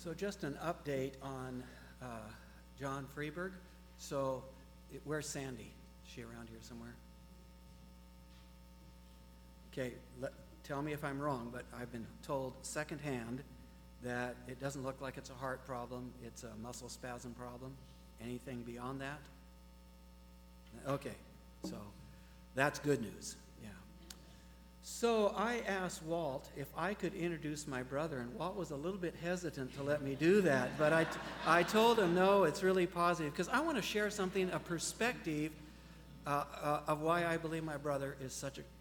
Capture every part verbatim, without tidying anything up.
So just an update on uh, John Freeberg. So it, where's Sandy? Is she around here somewhere? Okay, let, tell me if I'm wrong, but I've been told secondhand that it doesn't look like it's a heart problem. It's a muscle spasm problem. Anything beyond that? Okay, so that's good news. Yeah. So I asked Walt if I could introduce my brother, and Walt was a little bit hesitant to let me do that, but I, t- I told him, no, it's really positive, because I want to share something, a perspective uh, uh, of why I believe my brother is such a...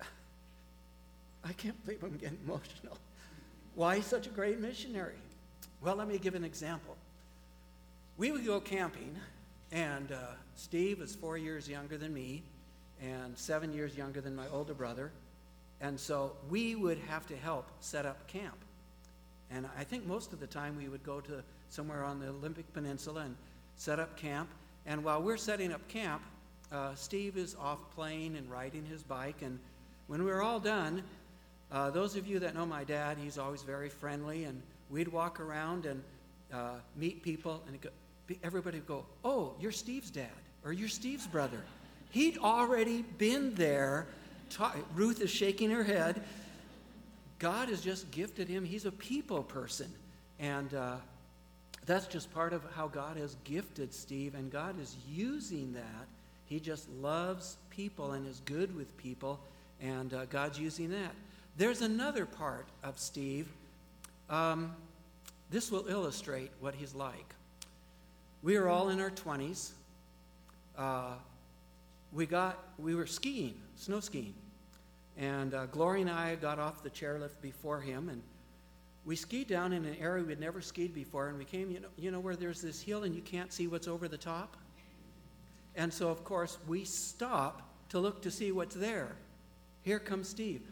I can't believe I'm getting emotional. Why he's such a great missionary. Well, let me give an example. We would go camping, and uh, Steve is four years younger than me, and seven years younger than my older brother. And so we would have to help set up camp. And I think most of the time we would go to somewhere on the Olympic Peninsula and set up camp. And while we're setting up camp, uh, Steve is off playing and riding his bike. And when we were all done, uh, those of you that know my dad, he's always very friendly. And we'd walk around and uh, meet people, and go, everybody would go, "Oh, you're Steve's dad," or "You're Steve's brother." He'd already been there. Ta- Ruth is shaking her head. God has just gifted him. He's a people person. And uh, that's just part of how God has gifted Steve, and God is using that. He just loves people and is good with people, and uh, God's using that. There's another part of Steve. Um, this will illustrate what he's like. We are all in our twenties. Uh, we got, we were skiing, snow skiing. And uh, Gloria and I got off the chairlift before him, and we skied down in an area we'd never skied before, and we came, you know, you know where there's this hill and you can't see what's over the top? And so, of course, we stop to look to see what's there. Here comes Steve.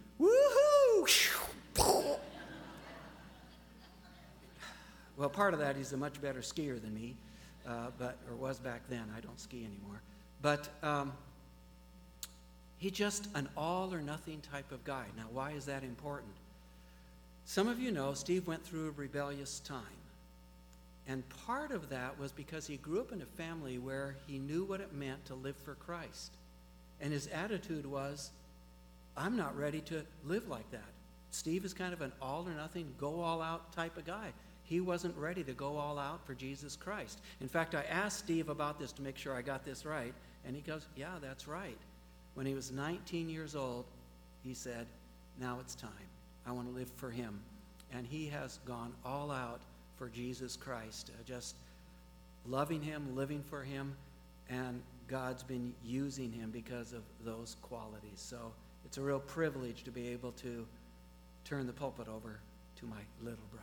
Woohoo! Well, part of that, he's a much better skier than me, uh, but or was back then. I don't ski anymore. But um, he's just an all-or-nothing type of guy. Now, why is that important? Some of you know Steve went through a rebellious time. And part of that was because he grew up in a family where he knew what it meant to live for Christ. And his attitude was, I'm not ready to live like that. Steve is kind of an all-or-nothing, go-all-out type of guy. He wasn't ready to go all out for Jesus Christ. In fact, I asked Steve about this to make sure I got this right, and he goes, yeah, that's right. When he was nineteen years old, he said, now it's time. I want to live for him. And he has gone all out for Jesus Christ, uh, just loving him, living for him, and God's been using him because of those qualities. So it's a real privilege to be able to turn the pulpit over to my little brother.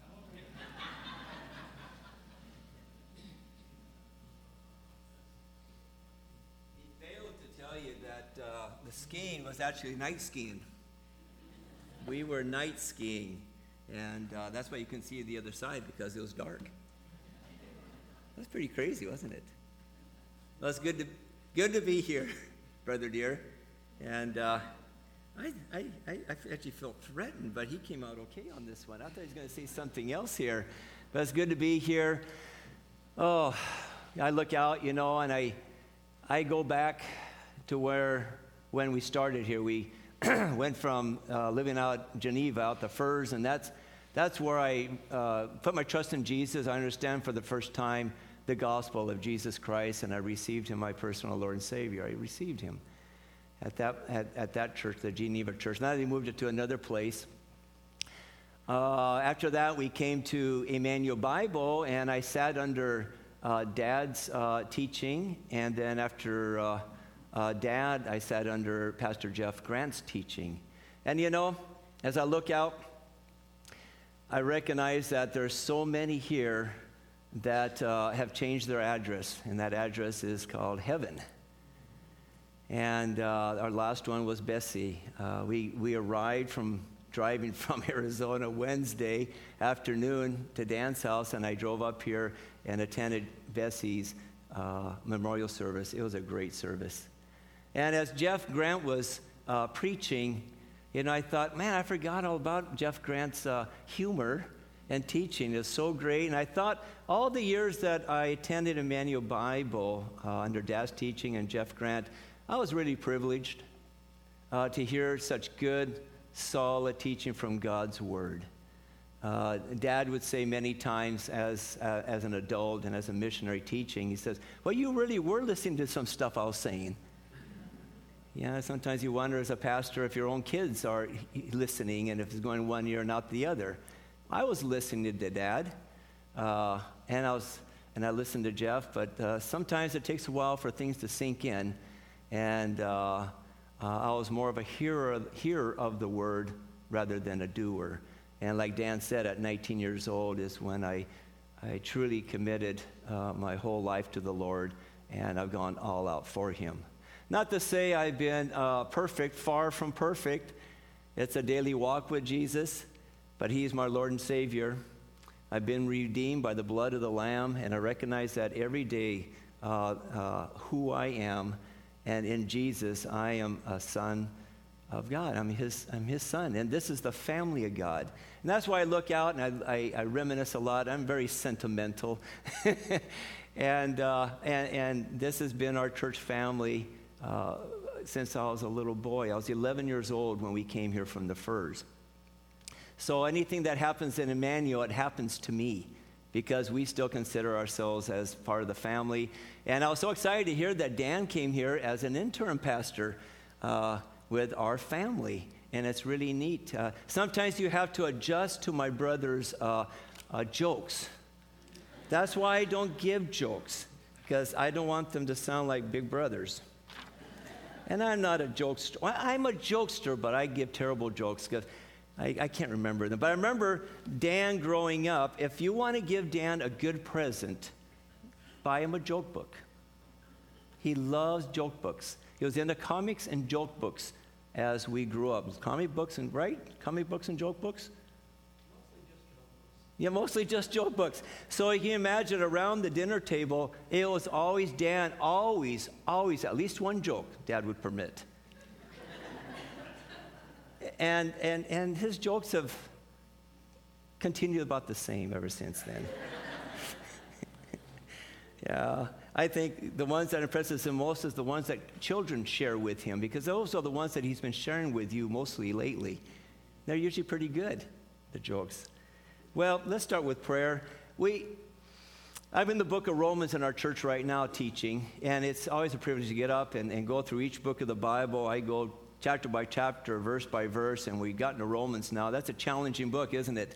Uh, the skiing was actually night skiing. We were night skiing, and uh, that's why you couldn't see the other side, because it was dark. That's pretty crazy, wasn't it? Well, it's good to good to be here, brother dear. And uh, I, I, I actually felt threatened, but he came out okay on this one. I thought he was going to say something else here, but it's good to be here. Oh, I look out, you know, and I, I go back to where, when we started here, we went from uh, living out Geneva, out the Firs, and that's that's where I uh, put my trust in Jesus. I understand for the first time the gospel of Jesus Christ, and I received him, my personal Lord and Savior. I received him at that at, at that church, the Geneva church. Now they moved it to another place. Uh, after that, we came to Emmanuel Bible, and I sat under uh, Dad's uh, teaching, and then after Uh, Uh, Dad, I sat under Pastor Jeff Grant's teaching. And you know, as I look out, I recognize that there's so many here that uh, have changed their address, and that address is called heaven. And uh, our last one was Bessie. Uh, we, we arrived from driving from Arizona Wednesday afternoon to Dan's house, and I drove up here and attended Bessie's uh, memorial service. It was a great service. And as Jeff Grant was uh, preaching, you know, I thought, man, I forgot all about Jeff Grant's uh, humor and teaching is so great. And I thought all the years that I attended Emmanuel Bible uh, under Dad's teaching and Jeff Grant, I was really privileged uh, to hear such good, solid teaching from God's Word. Uh, Dad would say many times as uh, as an adult and as a missionary teaching, he says, well, you really were listening to some stuff I was saying. Yeah, sometimes you wonder as a pastor if your own kids are listening and if it's going one ear and not the other. I was listening to Dad, uh, and I was, and I listened to Jeff, but uh, sometimes it takes a while for things to sink in, and uh, uh, I was more of a hearer, hearer of the Word rather than a doer. And like Dan said, at nineteen years old is when I, I truly committed uh, my whole life to the Lord, and I've gone all out for Him. Not to say I've been uh, perfect, far from perfect. It's a daily walk with Jesus. But He's my Lord and Savior. I've been redeemed by the blood of the Lamb, and I recognize that every day uh, uh, who I am, and in Jesus I am a son of God. I'm His, I'm His son, and this is the family of God. And that's why I look out and I, I, I reminisce a lot. I'm very sentimental, and, uh, and and this has been our church family uh, since I was a little boy. I was eleven years old when we came here from the Firs. So anything that happens in Emmanuel, it happens to me because we still consider ourselves as part of the family. And I was so excited to hear that Dan came here as an interim pastor uh, with our family. And it's really neat. Uh, sometimes you have to adjust to my brother's uh, uh, jokes. That's why I don't give jokes, because I don't want them to sound like big brothers. And I'm not a jokester. Well, I'm a jokester, but I give terrible jokes because I, I can't remember them. But I remember Dan growing up. If you want to give Dan a good present, buy him a joke book. He loves joke books. He was into comics and joke books as we grew up. Comic books and, right? Comic books and joke books? Yeah, mostly just joke books. So you can imagine around the dinner table, it was always Dan, always, always, at least one joke Dad would permit. And, and, and his jokes have continued about the same ever since then. Yeah, I think the ones that impresses him most is the ones that children share with him, because those are the ones that he's been sharing with you mostly lately. They're usually pretty good, the jokes. Well, let's start with prayer. We, I'm in the book of Romans in our church right now teaching, and it's always a privilege to get up and, and go through each book of the Bible. I go chapter by chapter, verse by verse, and we've gotten to Romans now. That's a challenging book, isn't it?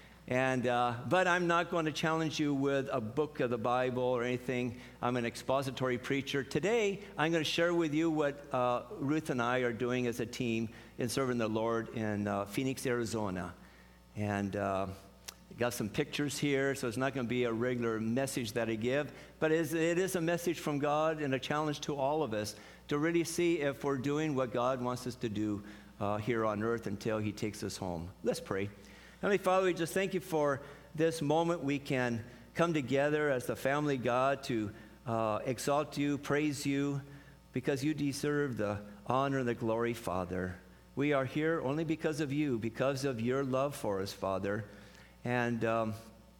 And uh, but I'm not going to challenge you with a book of the Bible or anything. I'm an expository preacher. Today, I'm going to share with you what uh, Ruth and I are doing as a team in serving the Lord in uh, Phoenix, Arizona. And uh, got some pictures here, so it's not going to be a regular message that I give, but it is, it is a message from God and a challenge to all of us to really see if we're doing what God wants us to do uh, here on earth until He takes us home. Let's pray. Heavenly Father, we just thank You for this moment we can come together as the family of God to uh, exalt You, praise You, because You deserve the honor and the glory, Father. We are here only because of You, because of Your love for us, Father. And um,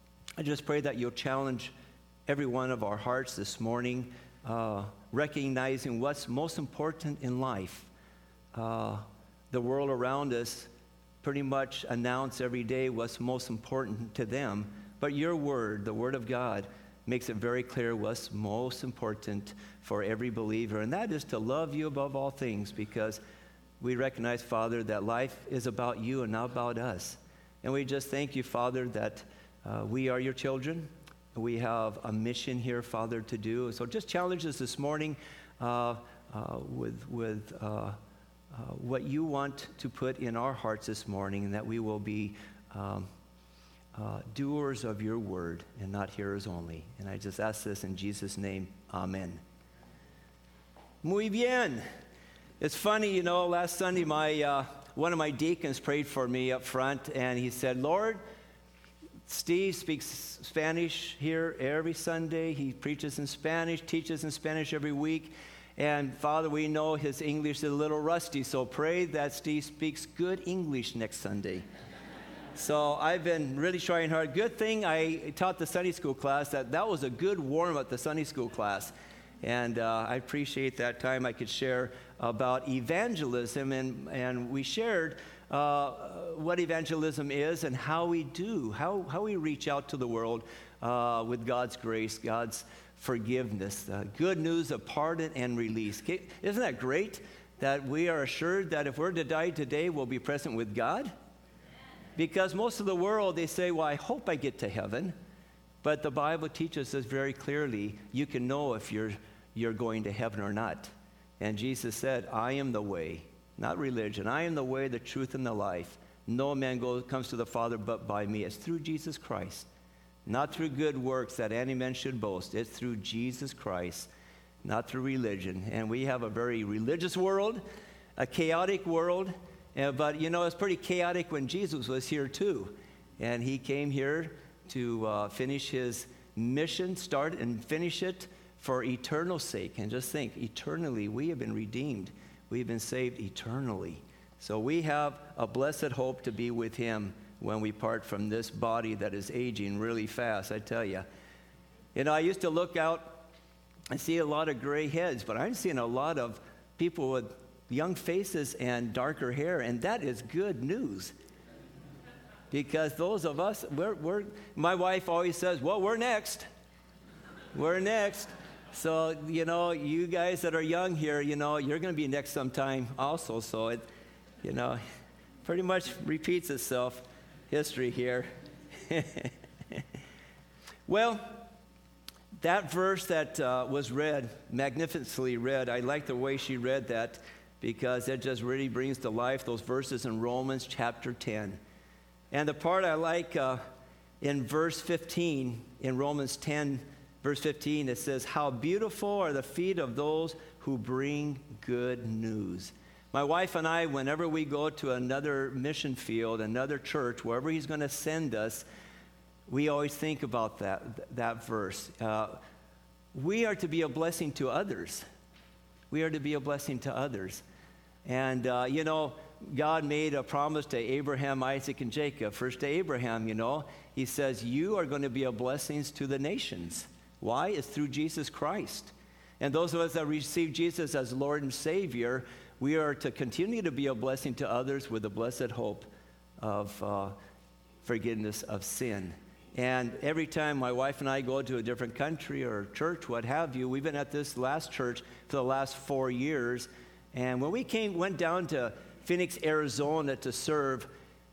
I just pray that You'll challenge every one of our hearts this morning, uh, recognizing what's most important in life. Uh, the world around us pretty much announce every day what's most important to them. But Your word, the word of God, makes it very clear what's most important for every believer. And that is to love You above all things, because we recognize, Father, that life is about You and not about us. And we just thank You, Father, that uh, we are Your children. We have a mission here, Father, to do. So just challenge us this morning uh, uh, with, with uh, Uh, what You want to put in our hearts this morning, and that we will be um, uh, doers of Your word and not hearers only. And I just ask this in Jesus' name. Amen. Muy bien. It's funny, you know, last Sunday, my uh, one of my deacons prayed for me up front, and he said, Lord, Steve speaks Spanish here every Sunday. He preaches in Spanish, teaches in Spanish every week. And Father, we know his English is a little rusty, so pray that Steve speaks good English next Sunday. So I've been really trying hard. Good thing I taught the Sunday school class. That that was a good warm-up, the Sunday school class. And uh, I appreciate that time I could share about evangelism. And, and we shared uh, what evangelism is and how we do, how, how we reach out to the world uh, with God's grace, God's forgiveness, the good news of pardon and release. Isn't that great that we are assured that if we're to die today, we'll be present with God? Because most of the world, they say, well, I hope I get to heaven. But the Bible teaches us very clearly, you can know if you're, you're going to heaven or not. And Jesus said, I am the way, not religion. I am the way, the truth, and the life. No man goes, comes to the Father but by me. It's through Jesus Christ. Not through good works that any man should boast. It's through Jesus Christ, not through religion. And we have a very religious world, a chaotic world. Uh, but, you know, it's pretty chaotic when Jesus was here, too. And he came here to uh, finish his mission, start and finish it for eternal sake. And just think, eternally, we have been redeemed. We've been saved eternally. So we have a blessed hope to be with him when we part from this body that is aging really fast, I tell you. You know, I used to look out and see a lot of gray heads, but I'm seeing a lot of people with young faces and darker hair, and that is good news. Because those of us, we're, we're, my wife always says, well, we're next. We're next. So, you know, you guys that are young here, you know, you're going to be next sometime also. So, it, you know, pretty much repeats itself. History here. Well, that verse that uh, was read, magnificently read, I like the way she read that because it just really brings to life those verses in Romans chapter ten. And the part I like uh, in verse fifteen, in Romans ten, verse fifteen, it says, how beautiful are the feet of those who bring good news. My wife and I, whenever we go to another mission field, another church, wherever he's going to send us, we always think about that, that verse. Uh, we are to be a blessing to others. We are to be a blessing to others. And, uh, you know, God made a promise to Abraham, Isaac, and Jacob. First to Abraham, you know, he says, you are going to be a blessing to the nations. Why? It's through Jesus Christ. And those of us that receive Jesus as Lord and Savior, we are to continue to be a blessing to others with the blessed hope of uh, forgiveness of sin. And every time my wife and I go to a different country or church, what have you, we've been at this last church for the last four years. And when we came, went down to Phoenix, Arizona to serve,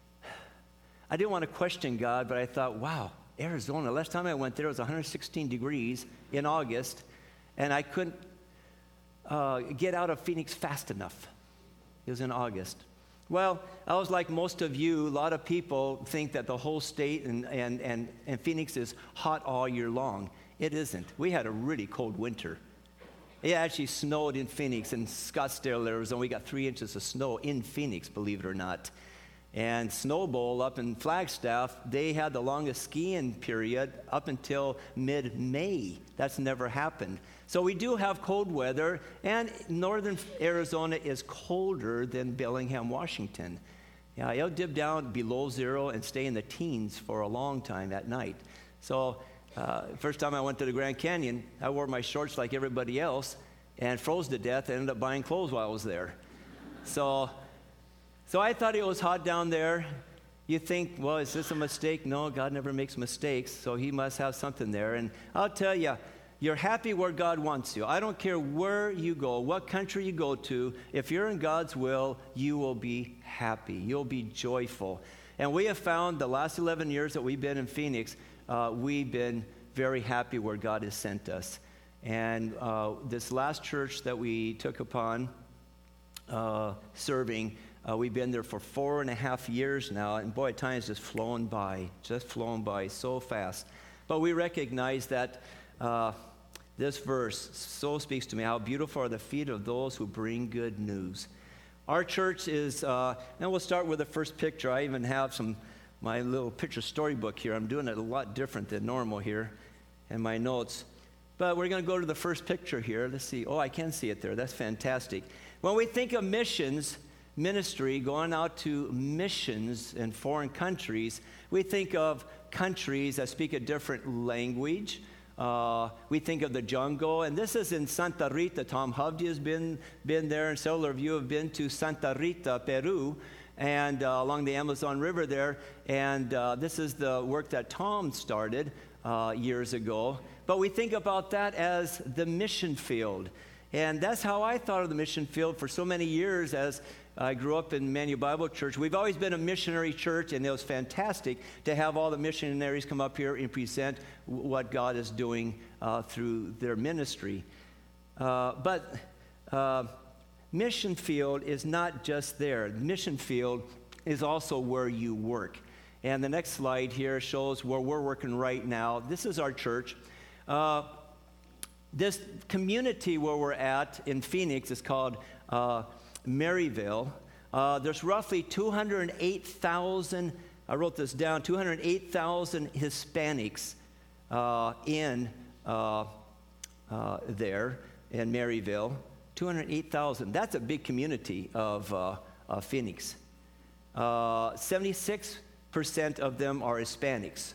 I didn't want to question God, but I thought, wow, Arizona. Last time I went there, it was one hundred sixteen degrees in August, and I couldn't uh, get out of Phoenix fast enough. It was in August. Well, I was like most of you. A lot of people think that the whole state and, and, and, and Phoenix is hot all year long. It isn't. We had a really cold winter. It actually snowed in Phoenix, in Scottsdale, Arizona. We got three inches of snow in Phoenix, believe it or not. And Snow Bowl up in Flagstaff, they had the longest skiing period up until mid-May. That's never happened. So we do have cold weather, and northern Arizona is colder than Bellingham, Washington. Yeah, it'll dip down below zero and stay in the teens for a long time at night. So uh, first time I went to the Grand Canyon, I wore my shorts like everybody else and froze to death and ended up buying clothes while I was there. So... So I thought it was hot down there. You think, well, is this a mistake? No, God never makes mistakes, so he must have something there. And I'll tell you, you're happy where God wants you. I don't care where you go, what country you go to. If you're in God's will, you will be happy. You'll be joyful. And we have found the last eleven years that we've been in Phoenix, uh, we've been very happy where God has sent us. And uh, this last church that we took upon uh, serving, Uh, we've been there for four and a half years now, and boy, time has just flown by, just flown by so fast. But we recognize that uh, this verse so speaks to me, how beautiful are the feet of those who bring good news. Our church is, uh, and we'll start with the first picture. I even have some, my little picture storybook here. I'm doing it a lot different than normal here in my notes. But we're going to go to the first picture here. Let's see. Oh, I can see it there. That's fantastic. When we think of missions, ministry, going out to missions in foreign countries, we think of countries that speak a different language. Uh, we think of the jungle, and this is in Santa Rita. Tom Hovde has been, been there, and several of you have been to Santa Rita, Peru, and uh, along the Amazon River there, and uh, this is the work that Tom started uh, years ago. But we think about that as the mission field, and that's how I thought of the mission field for so many years as I grew up in Emmanuel Bible Church. We've always been a missionary church, and it was fantastic to have all the missionaries come up here and present w- what God is doing uh, through their ministry. Uh, but uh, mission field is not just there. The mission field is also where you work. And the next slide here shows where we're working right now. This is our church. Uh, this community where we're at in Phoenix is called Uh, Maryville. Uh, there's roughly two hundred eight thousand, I wrote this down, two hundred eight thousand Hispanics uh, in uh, uh, there in Maryville. two hundred eight thousand. That's a big community of uh, uh, Phoenix. Uh, seventy-six percent of them are Hispanics.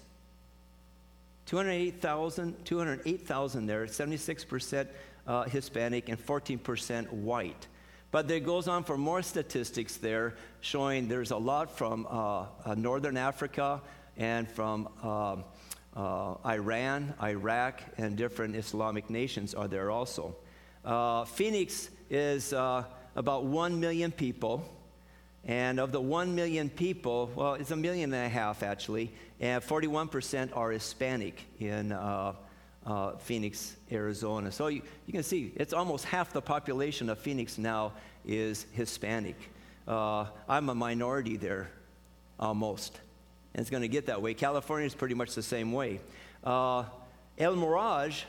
two hundred eight thousand, two hundred eight thousand there, seventy-six percent uh, Hispanic and fourteen percent white. But there goes on for more statistics there, showing there's a lot from uh, uh, Northern Africa and from uh, uh, Iran, Iraq, and different Islamic nations are there also. Uh, Phoenix is uh, about one million people, and of the one million people, well, it's a million and a half actually, and forty-one percent are Hispanic in uh, Uh, Phoenix, Arizona. So you, you can see it's almost half the population of Phoenix now is Hispanic. Uh, I'm a minority there, almost. And it's going to get that way. California is pretty much the same way. Uh, El Mirage,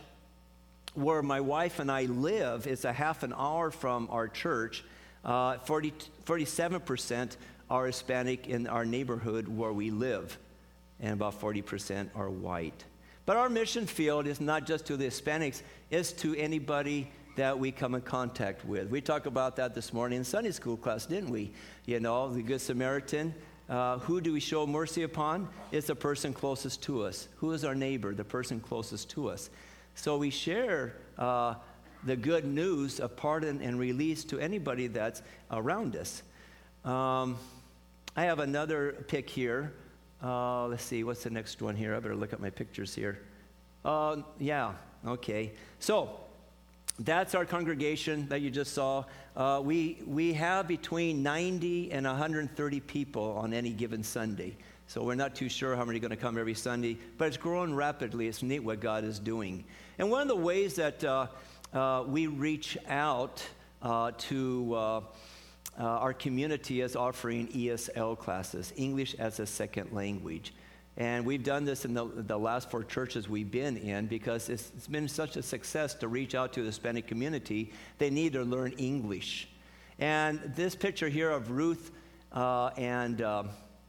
where my wife and I live, is a half an hour from our church. Uh, forty, forty-seven percent are Hispanic in our neighborhood where we live, and about forty percent are white. But our mission field is not just to the Hispanics, it's to anybody that we come in contact with. We talked about that this morning in Sunday school class, didn't we? You know, the Good Samaritan. Uh, who do we show mercy upon? It's the person closest to us. Who is our neighbor? The person closest to us. So we share uh, the good news of pardon and release to anybody that's around us. Um, I have another pic here. Uh, let's see, what's the next one here? I better look at my pictures here. Uh, yeah, okay. So that's our congregation that you just saw. Uh, we we have between ninety and one hundred thirty people on any given Sunday. So we're not too sure how many are going to come every Sunday, but it's growing rapidly. It's neat what God is doing. And one of the ways that uh, uh, we reach out uh, to uh, Uh, our community is offering E S L classes, English as a Second Language. And we've done this in the, the last four churches we've been in because it's, it's been such a success to reach out to the Hispanic community. They need to learn English. And this picture here of Ruth uh, and, uh,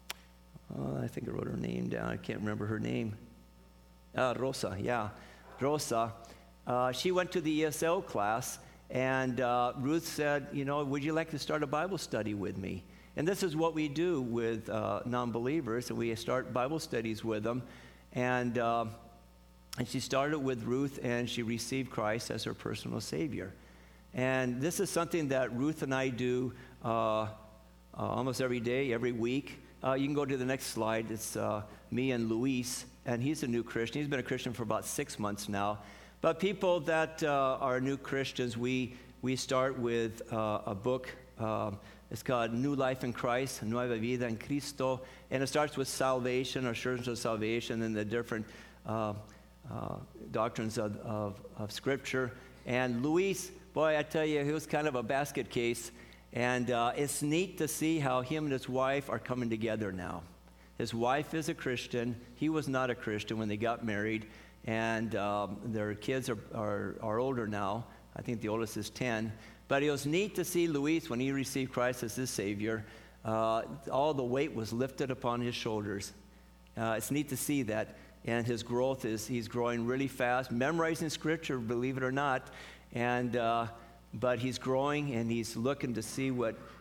oh, I think I wrote her name down. I can't remember her name. Uh, Rosa, yeah. Rosa. Uh, she went to the E S L class. And uh, Ruth said, you know, would you like to start a Bible study with me? And this is what we do with uh, non-believers, and we start Bible studies with them. And, uh, and she started with Ruth, and she received Christ as her personal Savior. And this is something that Ruth and I do uh, uh, almost every day, every week. Uh, you can go to the next slide. It's uh, me and Luis, and he's a new Christian. He's been a Christian for about six months now. But people that uh, are new Christians, we we start with uh, a book. Uh, it's called New Life in Christ, Nueva Vida en Cristo. And it starts with salvation, assurance of salvation, and the different uh, uh, doctrines of, of, of Scripture. And Luis, boy, I tell you, he was kind of a basket case. And uh, it's neat to see how him and his wife are coming together now. His wife is a Christian. He was not a Christian when they got married. And um, their kids are, are, are older now. I think the oldest is ten. But it was neat to see Luis, when he received Christ as his Savior, uh, all the weight was lifted upon his shoulders. Uh, it's neat to see that. And his growth is, he's growing really fast, memorizing Scripture, believe it or not. And uh, but he's growing, and he's looking to see what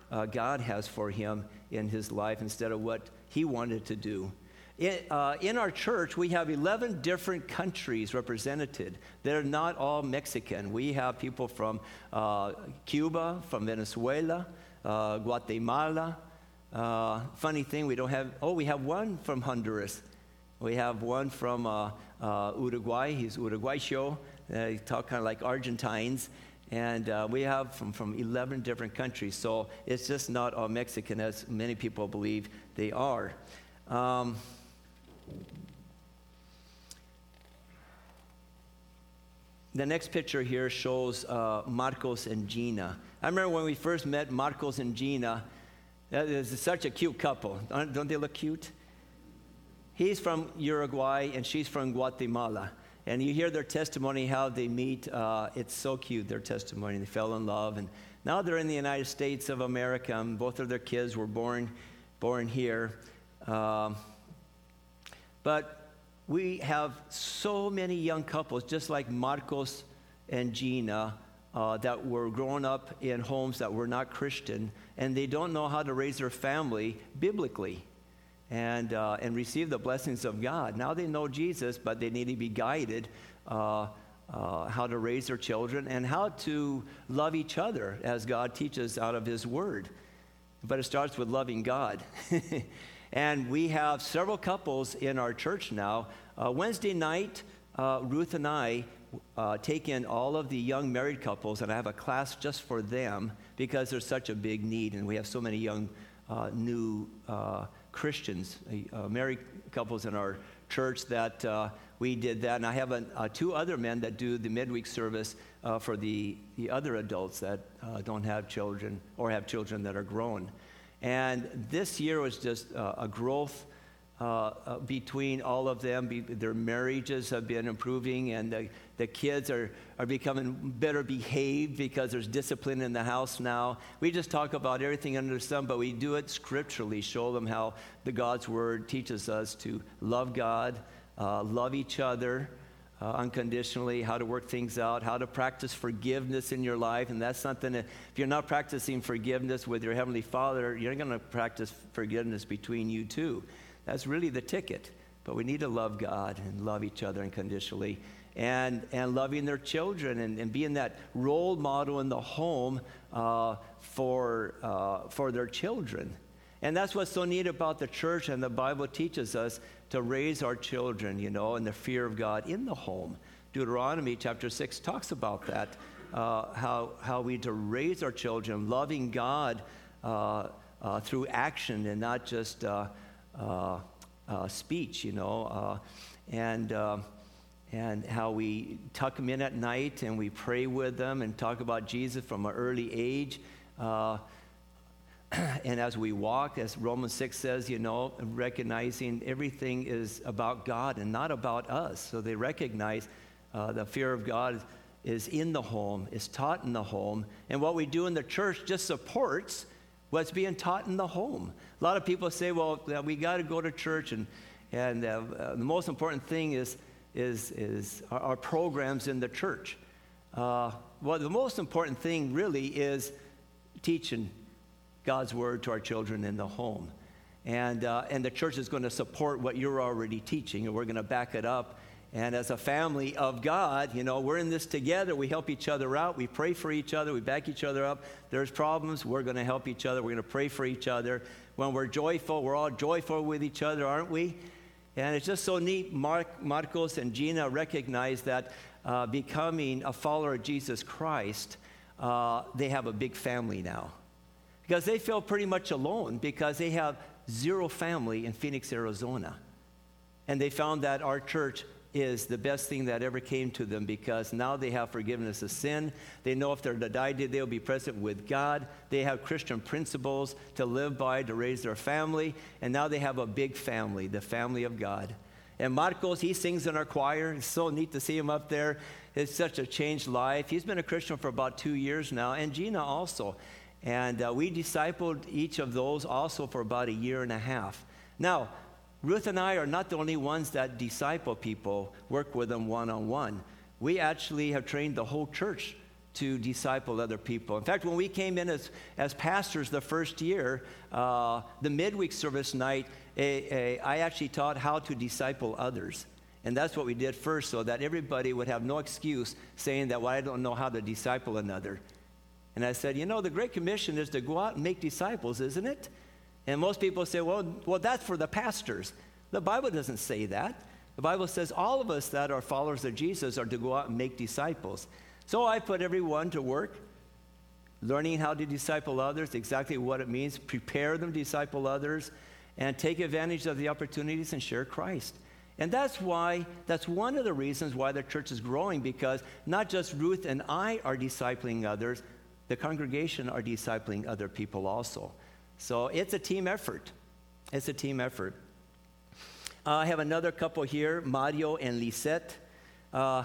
uh, God has for him in his life instead of what he wanted to do. In, uh, in our church, we have eleven different countries represented. They're not all Mexican. We have people from uh, Cuba, from Venezuela, uh, Guatemala. Uh, funny thing, we don't have, oh, we have one from Honduras. We have one from uh, uh, Uruguay. He's Uruguayo. Uh, he talk kind of like Argentines. And uh, we have from, from eleven different countries. So it's just not all Mexican, as many people believe they are. Um, The next picture here shows uh, Marcos and Gina. I remember when we first met Marcos and Gina, that is such a cute couple. Don't, don't they look cute? He's from Uruguay and she's from Guatemala. And you hear their testimony, how they meet. Uh, it's so cute, their testimony. They fell in love. And now they're in the United States of America. And both of their kids were born, born here. Um, but we have so many young couples, just like Marcos and Gina, uh, that were growing up in homes that were not Christian, and they don't know how to raise their family biblically and uh, and receive the blessings of God. Now they know Jesus, but they need to be guided uh, uh, how to raise their children and how to love each other as God teaches out of his word. But it starts with loving God. And we have several couples in our church now. Uh, Wednesday night, uh, Ruth and I uh, take in all of the young married couples, and I have a class just for them because there's such a big need, and we have so many young uh, new uh, Christians, uh, married couples in our church that uh, we did that. And I have a, uh, two other men that do the midweek service uh, for the, the other adults that uh, don't have children or have children that are grown. And this year was just uh, a growth uh, uh, between all of them. Be, their marriages have been improving, and the, the kids are, are becoming better behaved because there's discipline in the house now. We just talk about everything under the sun, but we do it scripturally, show them how the God's Word teaches us to love God, uh, love each other, Uh, unconditionally, how to work things out, how to practice forgiveness in your life. And that's something that if you're not practicing forgiveness with your Heavenly Father, you're going to practice forgiveness between you two. That's really the ticket. But we need to love God and love each other unconditionally, and, and loving their children and, and being that role model in the home uh, for, uh, for their children. And that's what's so neat about the church, and the Bible teaches us to raise our children, you know, in the fear of God in the home. Deuteronomy chapter six talks about that, uh, how, how we to raise our children, loving God uh, uh, through action and not just uh, uh, uh, speech, you know, uh, and, uh, and how we tuck them in at night and we pray with them and talk about Jesus from an early age. Uh, And as we walk, as Romans six says, you know, recognizing everything is about God and not about us. So they recognize uh, the fear of God is in the home, is taught in the home. And what we do in the church just supports what's being taught in the home. A lot of people say, well, we got to go to church. And, and uh, uh, the most important thing is, is, is our, our programs in the church. Uh, well, the most important thing really is teaching God's word to our children in the home. And uh, and the church is going to support what you're already teaching, and we're going to back it up. And as a family of God, you know, we're in this together. We help each other out. We pray for each other. We back each other up. There's problems. We're going to help each other. We're going to pray for each other. When we're joyful, we're all joyful with each other, aren't we? And it's just so neat. Mark, Marcos and Gina recognize that uh, becoming a follower of Jesus Christ, uh, they have a big family now. Because they feel pretty much alone because they have zero family in Phoenix, Arizona. And they found that our church is the best thing that ever came to them because now they have forgiveness of sin. They know if they're to die, they'll be present with God. They have Christian principles to live by to raise their family. And now they have a big family, the family of God. And Marcos, he sings in our choir. It's so neat to see him up there. It's such a changed life. He's been a Christian for about two years now. And Gina also. And uh, we discipled each of those also for about a year and a half. Now, Ruth and I are not the only ones that disciple people, work with them one-on-one. We actually have trained the whole church to disciple other people. In fact, when we came in as, as pastors the first year, uh, the midweek service night, a, a, I actually taught how to disciple others. And that's what we did first, so that everybody would have no excuse saying that, well, I don't know how to disciple another. And I said, you know, the Great Commission is to go out and make disciples, isn't it? And most people say, well, well, that's for the pastors. The Bible doesn't say that. The Bible says all of us that are followers of Jesus are to go out and make disciples. So I put everyone to work, learning how to disciple others, exactly what it means, prepare them to disciple others, and take advantage of the opportunities and share Christ. And that's why, that's one of the reasons why the church is growing, because not just Ruth and I are discipling others, the congregation are discipling other people also. So it's a team effort. It's a team effort. Uh, I have another couple here, Mario and Lisette. Uh,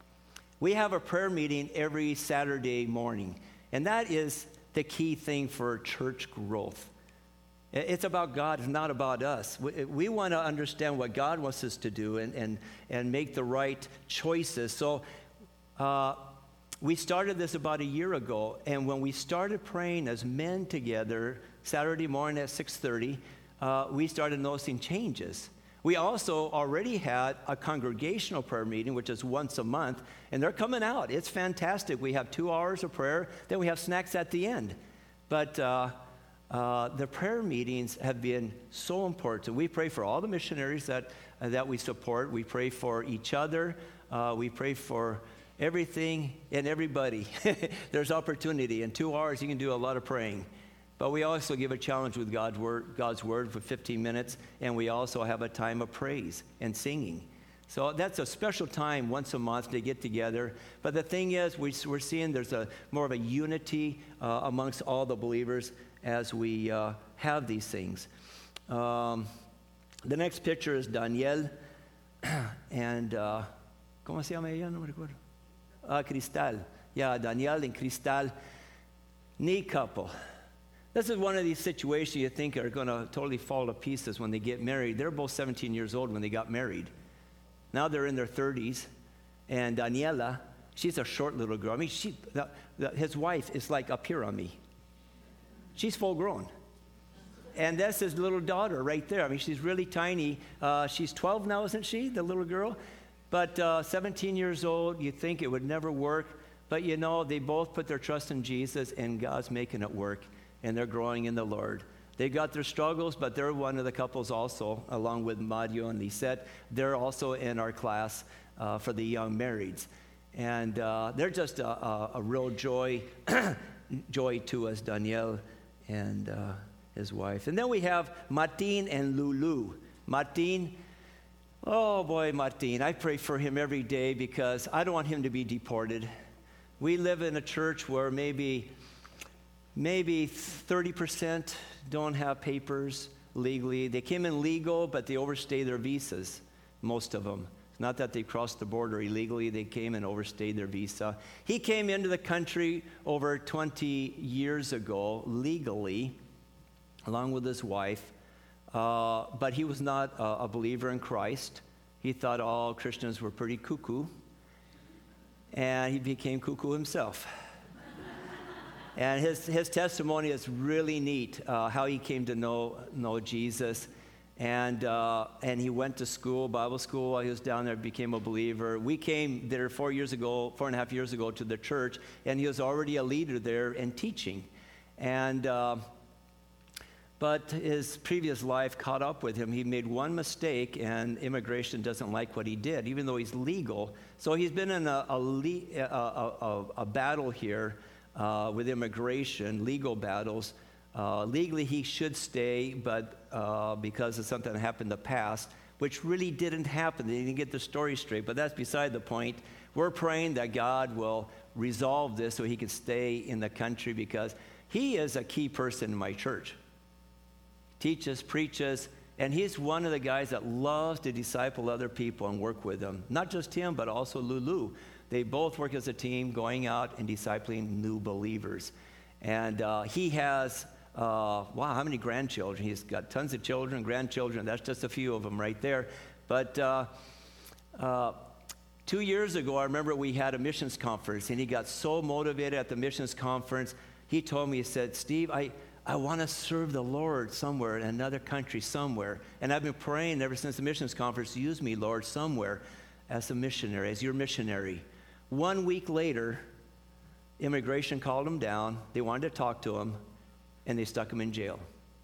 we have a prayer meeting every Saturday morning, and that is the key thing for church growth. It's about God, it's not about us. We, we want to understand what God wants us to do and, and, and make the right choices. So uh, we started this about a year ago, and when we started praying as men together Saturday morning at six thirty, uh, we started noticing changes. We also already had a congregational prayer meeting, which is once a month, and they're coming out. It's fantastic. We have two hours of prayer, then we have snacks at the end. But uh, uh, the prayer meetings have been so important. We pray for all the missionaries that, uh, that we support. We pray for each other. Uh, we pray for everything and everybody. There's opportunity. In two hours, you can do a lot of praying. But we also give a challenge with God's word, God's word for fifteen minutes, and we also have a time of praise and singing. So that's a special time once a month to get together. But the thing is, we, we're seeing there's a more of a unity uh, amongst all the believers as we uh, have these things. Um, the next picture is Daniel and, uh, ¿cómo se llama ella? No me recuerdo. Uh, Cristal. Yeah, Daniel and Cristal. Neat couple. This is one of these situations you think are going to totally fall to pieces when they get married. They're both seventeen years old when they got married. Now they're in their thirties. And Daniela, she's a short little girl. I mean, she, the, the, his wife is like up here on me. She's full grown. And that's his little daughter right there. I mean, she's really tiny. Uh, she's twelve now, isn't she, the little girl? But uh, seventeen years old, you think it would never work. But you know, they both put their trust in Jesus, and God's making it work. And they're growing in the Lord. They got their struggles, but they're one of the couples also, along with Mario and Lisette. They're also in our class uh, for the young marrieds. And uh, they're just a, a, a real joy, joy to us, Daniel and uh, his wife. And then we have Martin and Lulu. Martin, oh boy, Martin, I pray for him every day because I don't want him to be deported. We live in a church where maybe... Maybe thirty percent don't have papers legally. They came in legal, but they overstayed their visas, most of them. It's not that they crossed the border illegally. They came and overstayed their visa. He came into the country over twenty years ago, legally, along with his wife, uh, but he was not a, a believer in Christ. He thought all Christians were pretty cuckoo, and he became cuckoo himself. And his, his testimony is really neat, uh, how he came to know, know Jesus. And, uh, and he went to school, Bible school, while he was down there, became a believer. We came there four years ago, four and a half years ago to the church, and he was already a leader there and teaching. And, uh, but his previous life caught up with him. He made one mistake, and immigration doesn't like what he did, even though he's legal. So he's been in a, a, a, a, a battle here. Uh, with immigration, legal battles. Uh, legally, he should stay, but uh, because of something that happened in the past, which really didn't happen. They didn't get the story straight, but that's beside the point. We're praying that God will resolve this so he can stay in the country, because he is a key person in my church. Teaches, preaches, and he's one of the guys that loves to disciple other people and work with them. Not just him, but also Lulu. They both work as a team, going out and discipling new believers. And uh, he has, uh, wow, how many grandchildren? He's got tons of children, grandchildren. That's just a few of them right there. But uh, uh, Two years ago, I remember we had a missions conference, and he got so motivated at the missions conference. He told me, he said, Steve, I, I want to serve the Lord somewhere in another country somewhere. And I've been praying ever since the missions conference, use me, Lord, somewhere as a missionary, as your missionary. One week later, immigration called him down. They wanted to talk to him, and they stuck him in jail.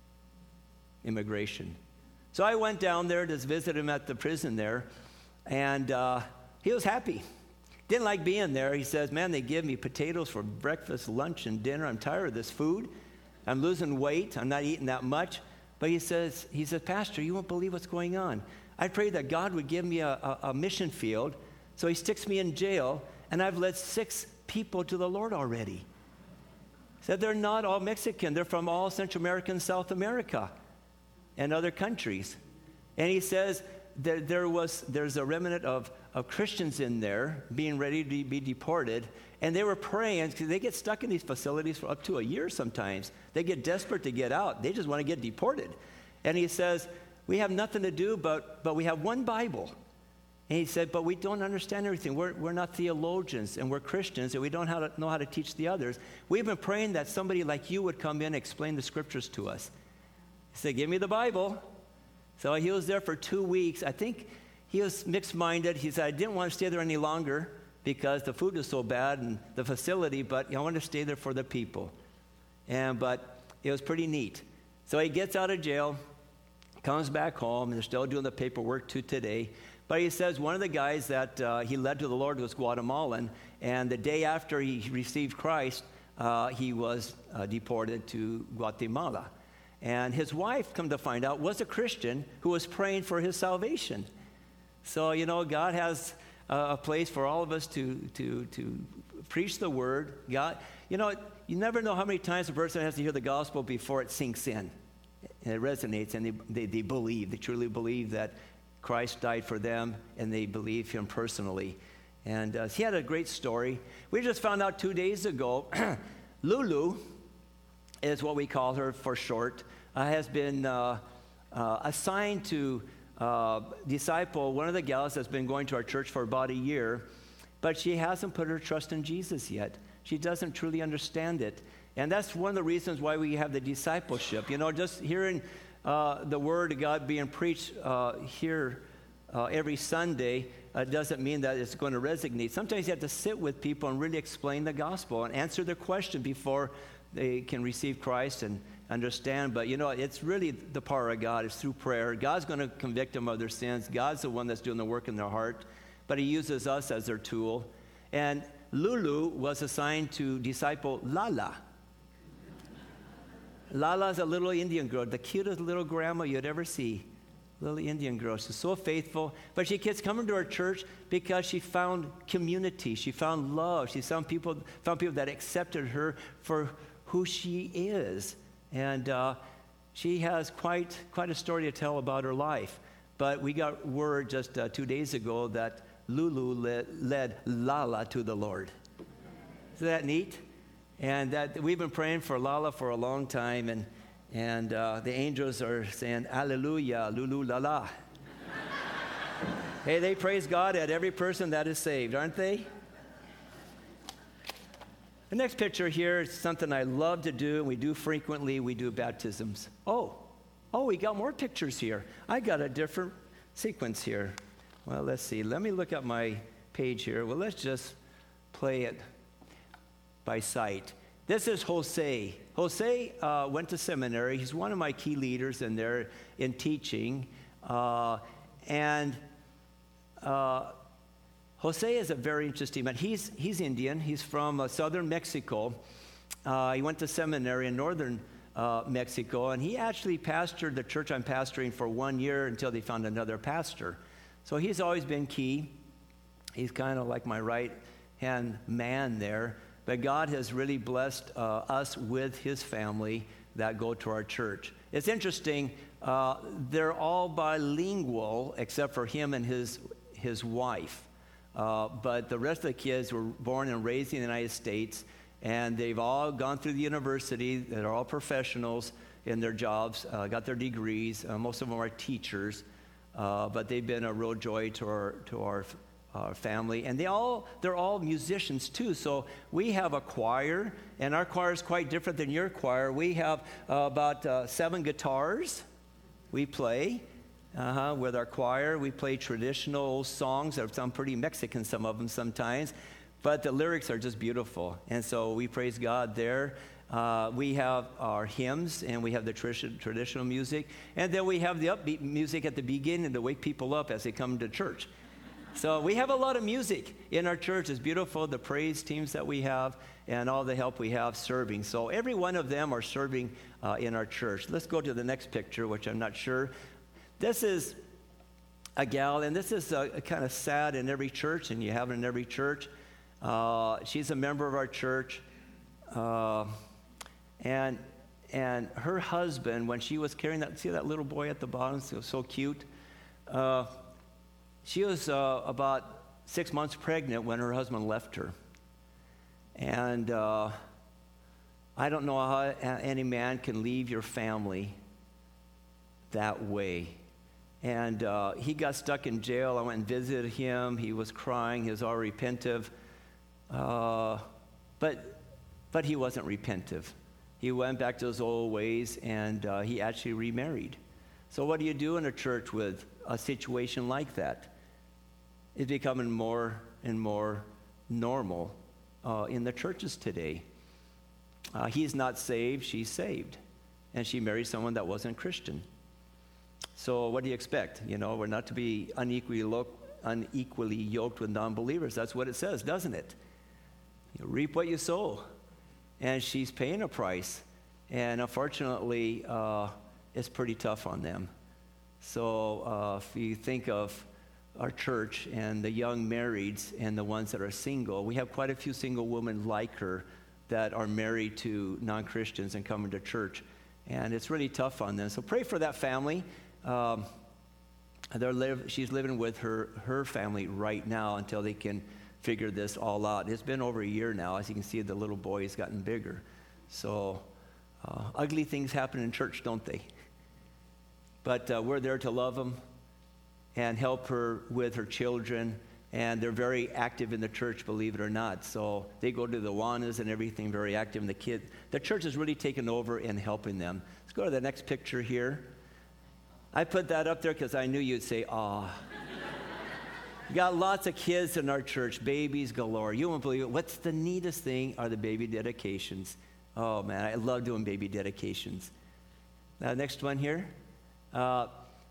Immigration. So I went down there to visit him at the prison there, and uh, he was happy. Didn't like being there. He says, man, they give me potatoes for breakfast, lunch, and dinner. I'm tired of this food. I'm losing weight. I'm not eating that much. But he says, he says, Pastor, you won't believe what's going on. I prayed that God would give me a, a, a mission field, so he sticks me in jail, and I've led six people to the Lord already. He said they're not all Mexican. They're from all Central America and South America and other countries. And he says there, there was, there's a remnant of, of Christians in there being ready to be deported, and they were praying because they get stuck in these facilities for up to a year sometimes. They get desperate to get out. They just want to get deported. And he says, we have nothing to do, but, but we have one Bible. And he said, but we don't understand everything. We're, we're not theologians, and we're Christians, and we don't how to, know how to teach the others. We've been praying that somebody like you would come in and explain the scriptures to us. He said, give me the Bible. So he was there for two weeks. I think he was mixed-minded. He said, I didn't want to stay there any longer because the food was so bad and the facility, but I wanted to stay there for the people. And but it was pretty neat. So he gets out of jail, comes back home, and they're still doing the paperwork to today. But he says one of the guys that uh, he led to the Lord was Guatemalan, and the day after he received Christ, uh, he was uh, deported to Guatemala. And his wife, come to find out, was a Christian who was praying for his salvation. So, you know, God has uh, a place for all of us to, to, to preach the word. God, you know, you never know how many times a person has to hear the gospel before it sinks in. And it resonates, and they, they, they believe, they truly believe that Christ died for them, and they believe him personally. And uh, he had a great story. We just found out two days ago, Lulu is what we call her for short, uh, has been uh, uh, assigned to uh, disciple one of the gals that's been going to our church for about a year, but she hasn't put her trust in Jesus yet. She doesn't truly understand it. And that's one of the reasons why we have the discipleship. You know, just hearing uh, the word of God being preached uh, here uh, every Sunday uh, doesn't mean that it's going to resonate. Sometimes you have to sit with people and really explain the gospel and answer their question before they can receive Christ and understand. But, you know, it's really the power of God. It's through prayer. God's going to convict them of their sins. God's the one that's doing the work in their heart. But he uses us as their tool. And Lulu was assigned to disciple Lala. Lala's a little Indian girl, the cutest little grandma you'd ever see. Little Indian girl. She's so faithful. But she keeps coming to our church because she found community. She found love. She found people, found people that accepted her for who she is. And uh, she has quite, quite a story to tell about her life. But we got word just uh, two days ago that Lulu led, led Lala to the Lord. Isn't that neat? And that we've been praying for Lala for a long time, and and uh, the angels are saying, Alleluia, Lulu Lala. Hey, they praise God at every person that is saved, aren't they? The next picture here is something I love to do, and we do frequently. We do baptisms. Oh, oh, we got more pictures here. I got a different sequence here. Well, let's see. Let me look at my page here. Well, let's just play it by sight. This is Jose. Jose uh, went to seminary. He's one of my key leaders in there in teaching. Uh, and uh, Jose is a very interesting man. He's, he's Indian. He's from uh, southern Mexico. Uh, he went to seminary in northern uh, Mexico, and he actually pastored the church I'm pastoring for one year until they found another pastor. So he's always been key. He's kind of like my right-hand man there. But God has really blessed uh, us with his family that go to our church. It's interesting. Uh, they're all bilingual except for him and his, his wife. Uh, but the rest of the kids were born and raised in the United States, and they've all gone through the university. They're all professionals in their jobs, uh, got their degrees. Uh, most of them are teachers, uh, but they've been a real joy to our, to our our family, and they all, they're all musicians too. So we have a choir, and our choir is quite different than your choir. We have uh, about uh, seven guitars we play uh-huh, with our choir. We play traditional songs that sound pretty Mexican, some of them sometimes, but the lyrics are just beautiful, and so we praise God there. Uh, we have our hymns, and we have the tradi- traditional music, and then we have the upbeat music at the beginning to wake people up as they come to church. So we have a lot of music in our church. It's beautiful, the praise teams that we have and all the help we have serving. So every one of them are serving uh, in our church. Let's go to the next picture, which I'm not sure. This is a gal, and this is uh, kind of sad in every church, and you have it in every church. Uh, she's a member of our church. Uh, and and her husband, when she was carrying that, see that little boy at the bottom, so, so cute? Uh, She was uh, about six months pregnant when her husband left her. And uh, I don't know how any man can leave your family that way. And uh, he got stuck in jail. I went and visited him. He was crying. He was all repentive. Uh, but, but he wasn't repentive. He went back to his old ways, and uh, he actually remarried. So what do you do in a church with a situation like that? It's becoming more and more normal uh, in the churches today. Uh, he's not saved, she's saved. And she married someone that wasn't Christian. So what do you expect? You know, we're not to be unequally, lo- unequally yoked with non-believers. That's what it says, doesn't it? You reap what you sow. And she's paying a price. And unfortunately, uh, it's pretty tough on them. So uh, if you think of our church and the young marrieds and the ones that are single, we have quite a few single women like her that are married to non-Christians and coming to church, and it's really tough on them. So pray for that family. Um, they're live, she's living with her, her family right now until they can figure this all out. It's been over a year now. As you can see, the little boy has gotten bigger. So uh, ugly things happen in church, don't they? But uh, we're there to love them and help her with her children, and they're very active in the church, believe it or not. So they go to the Awanas and everything, very active in the kids. The church has really taken over in helping them. Let's go to the next picture here. I put that up there because I knew you'd say, "Ah." We got lots of kids in our church, babies galore. You won't believe it. What's the neatest thing are the baby dedications. Oh man, I love doing baby dedications. Now, next one here. Uh,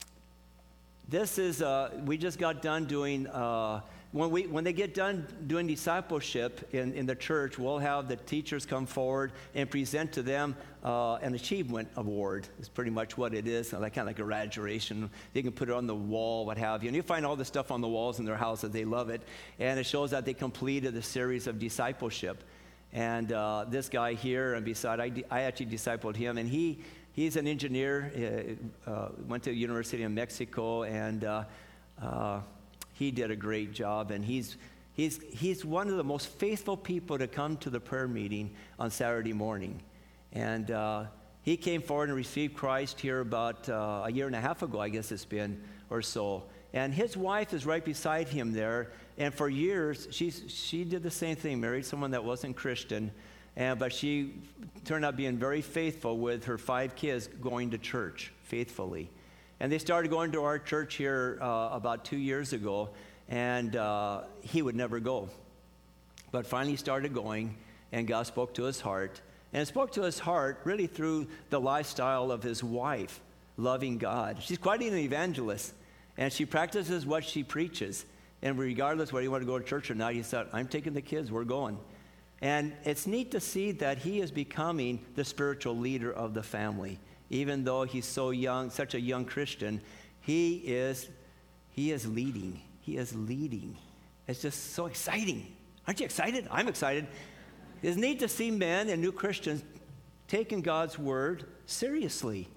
This is, uh, we just got done doing, uh, when we when they get done doing discipleship in, in the church, we'll have the teachers come forward and present to them uh, an achievement award. Is pretty much what it is, like, kind of like a graduation. They can put it on the wall, what have you. And you find all this stuff on the walls in their house that they love it. And it shows that they completed a series of discipleship. And uh, this guy here, and beside, I, I actually discipled him, and he... He's an engineer, uh, uh, went to the University of Mexico, and uh, uh, he did a great job. And he's, he's, he's one of the most faithful people to come to the prayer meeting on Saturday morning. And uh, he came forward and received Christ here about uh, a year and a half ago, I guess it's been, or so. And his wife is right beside him there. And for years, she's, she did the same thing, married someone that wasn't Christian. And, but she turned out being very faithful with her five kids going to church faithfully. And they started going to our church here uh, about two years ago, and uh, he would never go. But finally he started going, and God spoke to his heart. And it spoke to his heart really through the lifestyle of his wife, loving God. She's quite an evangelist, and she practices what she preaches. And regardless whether you want to go to church or not, he said, "I'm taking the kids, we're going." And it's neat to see that he is becoming the spiritual leader of the family. Even though he's so young, such a young Christian, he is, he is leading. He is leading. It's just so exciting. Aren't you excited? I'm excited. It's neat to see men and new Christians taking God's word seriously.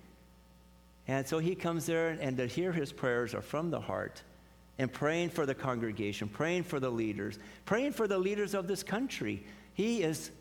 And so he comes there, and to hear his prayers are from the heart, and praying for the congregation, praying for the leaders, praying for the leaders of this country. He is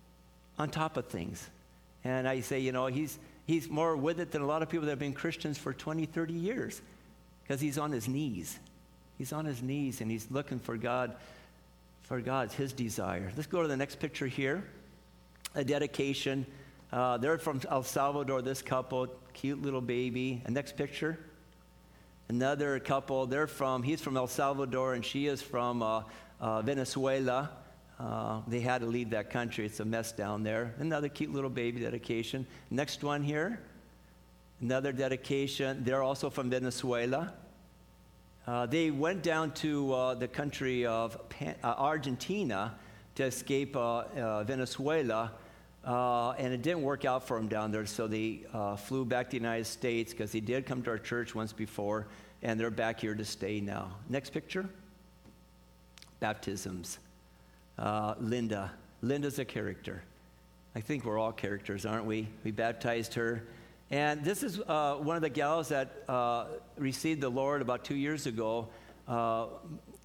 on top of things. And I say, you know, he's he's more with it than a lot of people that have been Christians for twenty, thirty years, because he's on his knees. He's on his knees, and he's looking for God, for God's his desire. Let's go to the next picture here. A dedication. Uh, they're from El Salvador, this couple, cute little baby. And next picture. Another couple, they're from, he's from El Salvador, and she is from uh, uh, Venezuela. Uh, they had to leave that country. It's a mess down there. Another cute little baby dedication. Next one here. Another dedication. They're also from Venezuela. Uh, they went down to uh, the country of Pan- uh, Argentina to escape uh, uh, Venezuela, uh, and it didn't work out for them down there, so they uh, flew back to the United States because they did come to our church once before, and they're back here to stay now. Next picture. Baptisms. Uh, Linda. Linda's a character. I think we're all characters, aren't we? We baptized her. And this is uh, one of the gals that uh, received the Lord about two years ago. Uh, uh,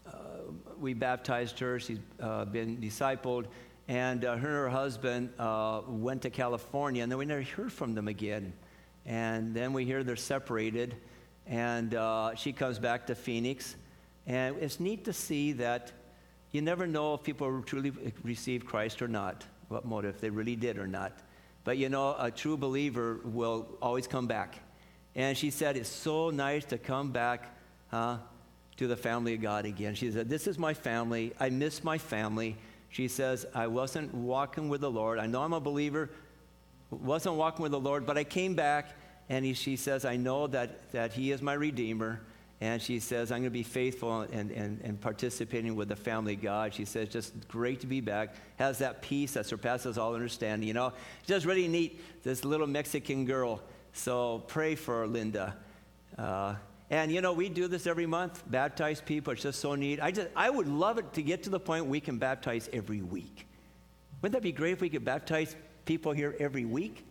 we baptized her. She's uh, been discipled. And uh, her and her husband uh, went to California, and then we never heard from them again. And then we hear they're separated, and uh, she comes back to Phoenix. And it's neat to see that you never know if people truly received Christ or not, what motive, if they really did or not. But, you know, a true believer will always come back. And she said, it's so nice to come back huh, to the family of God again. She said, this is my family. I miss my family. She says, I wasn't walking with the Lord. I know I'm a believer, wasn't walking with the Lord, but I came back, and he, she says, I know that, that he is my Redeemer. And she says, I'm going to be faithful and, and, and participating with the family of God. She says, just great to be back. Has that peace that surpasses all understanding. You know, just really neat, this little Mexican girl. So pray for Linda. Uh, and, you know, we do this every month, baptize people. It's just so neat. I, just, I would love it to get to the point we can baptize every week. Wouldn't that be great if we could baptize people here every week?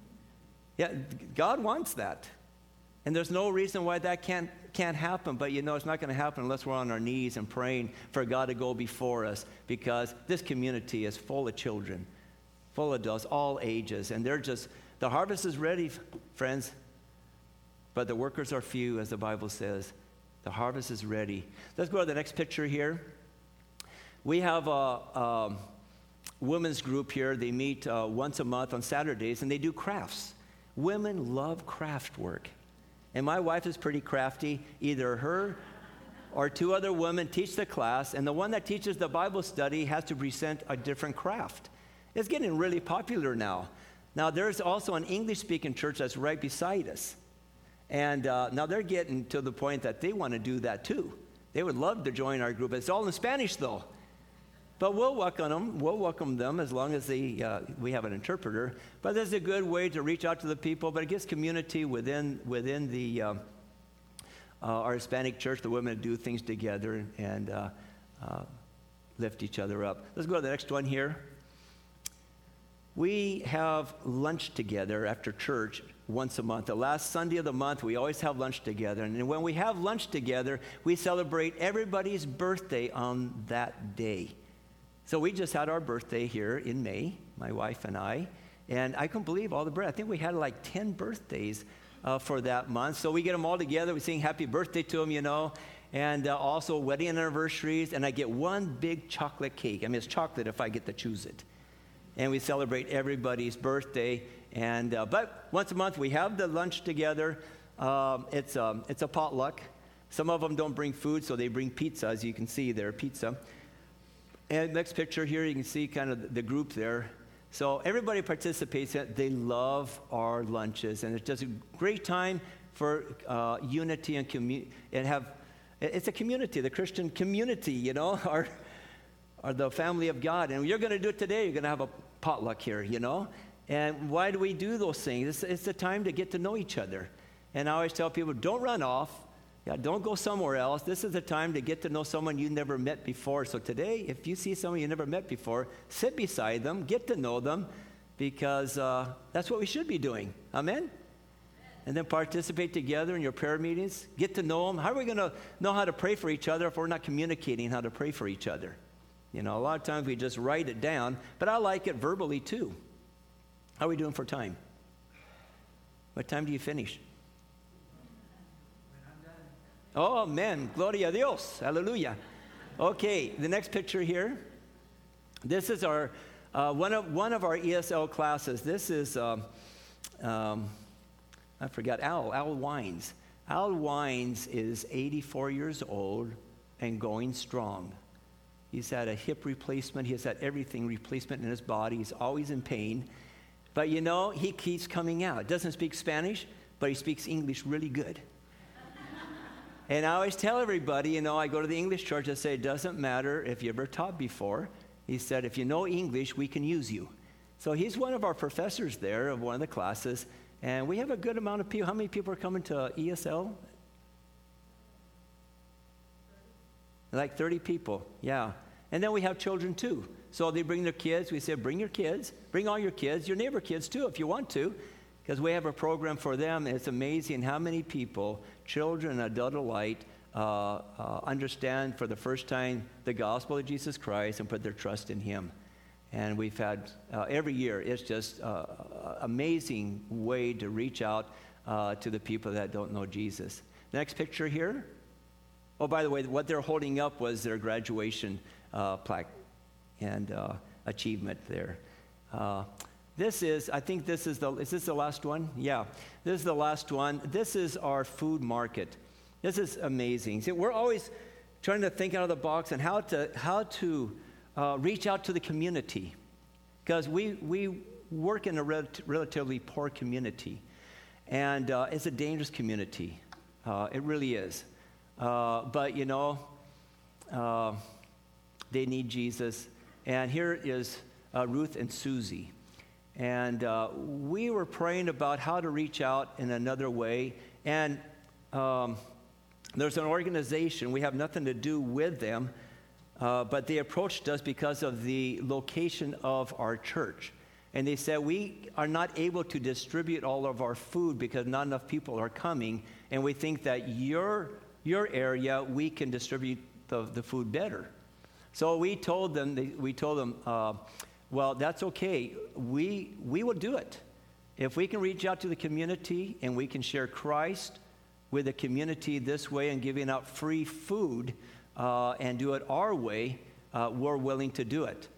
Yeah, God wants that. And there's no reason why that can't can't happen, but you know it's not going to happen unless we're on our knees and praying for God to go before us, because this community is full of children, full of adults, all ages, and they're just, the harvest is ready, friends, but the workers are few, as the Bible says. The harvest is ready. Let's go to the next picture here. We have a, a women's group here. They meet uh, once a month on Saturdays, and they do crafts. Women love craft work. And my wife is pretty crafty. Either her or two other women teach the class, and the one that teaches the Bible study has to present a different craft. It's getting really popular now. Now, there's also an English-speaking church that's right beside us. And uh, now they're getting to the point that they want to do that too. They would love to join our group. It's all in Spanish, though. But we'll welcome them. We'll welcome them as long as they, uh, we have an interpreter. But this is a good way to reach out to the people. But it gives community within within the uh, uh, our Hispanic church. The women do things together and uh, uh, lift each other up. Let's go to the next one here. We have lunch together after church once a month. The last Sunday of the month, we always have lunch together. And when we have lunch together, we celebrate everybody's birthday on that day. So we just had our birthday here in May, my wife and I, and I couldn't believe all the birthdays. I think we had like ten birthdays uh, for that month. So we get them all together. We sing happy birthday to them, you know, and uh, also wedding anniversaries, and I get one big chocolate cake. I mean, it's chocolate if I get to choose it. And we celebrate everybody's birthday. And uh, but once a month we have the lunch together. Um, it's, um, it's a potluck. Some of them don't bring food, so they bring pizza, as you can see there, pizza. And next picture here, you can see kind of the group there. So everybody participates. They love our lunches, and it's just a great time for uh, unity and commu- and have. It's a community, the Christian community, you know, our, our the family of God. And you're going to do it today. You're going to have a potluck here, you know. And why do we do those things? It's, it's a time to get to know each other. And I always tell people, don't run off. Yeah, don't go somewhere else. This is the time to get to know someone you never met before. So today, if you see someone you never met before, sit beside them, get to know them, because uh, that's what we should be doing. Amen? And then participate together in your prayer meetings. Get to know them. How are we going to know how to pray for each other if we're not communicating how to pray for each other? You know, a lot of times we just write it down, but I like it verbally too. How are we doing for time? What time do you finish? Oh, amen. Gloria a Dios. Hallelujah. Okay, the next picture here. This is our uh, one of one of our E S L classes. This is um, um, I forgot Al Al Wines. Al Wines is eighty-four years old and going strong. He's had a hip replacement. He's had everything replacement in his body. He's always in pain. But you know, he keeps coming out. Doesn't speak Spanish, but he speaks English really good. And I always tell everybody, you know, I go to the English church, I say, it doesn't matter if you ever taught before. He said, if you know English, we can use you. So he's one of our professors there of one of the classes. And we have a good amount of people. How many people are coming to E S L? Like thirty people, yeah. And then we have children too. So they bring their kids. We say, bring your kids. Bring all your kids, your neighbor kids too, if you want to. Because we have a program for them. And it's amazing how many people, children and adult alike, uh, uh, understand for the first time the gospel of Jesus Christ and put their trust in him. And we've had, uh, every year, it's just uh, an amazing way to reach out uh, to the people that don't know Jesus. Next picture here. Oh, by the way, what they're holding up was their graduation uh, plaque and uh, achievement there. Uh, this is, I think this is the, is this the last one? Yeah, this is the last one. This is our food market. This is amazing. See, we're always trying to think out of the box on how to, how to uh, reach out to the community. Because we, we work in a rel- relatively poor community. And uh, it's a dangerous community. Uh, it really is. Uh, but, you know, uh, they need Jesus. And here is uh, Ruth and Susie. And uh, we were praying about how to reach out in another way. And um, there's an organization. We have nothing to do with them. Uh, but they approached us because of the location of our church. And they said, we are not able to distribute all of our food because not enough people are coming. And we think that your your area, we can distribute the, the food better. So we told them, they, we told them, uh, well, that's okay. We, we will do it. If we can reach out to the community and we can share Christ with the community this way and giving out free food uh, and do it our way, uh, we're willing to do it.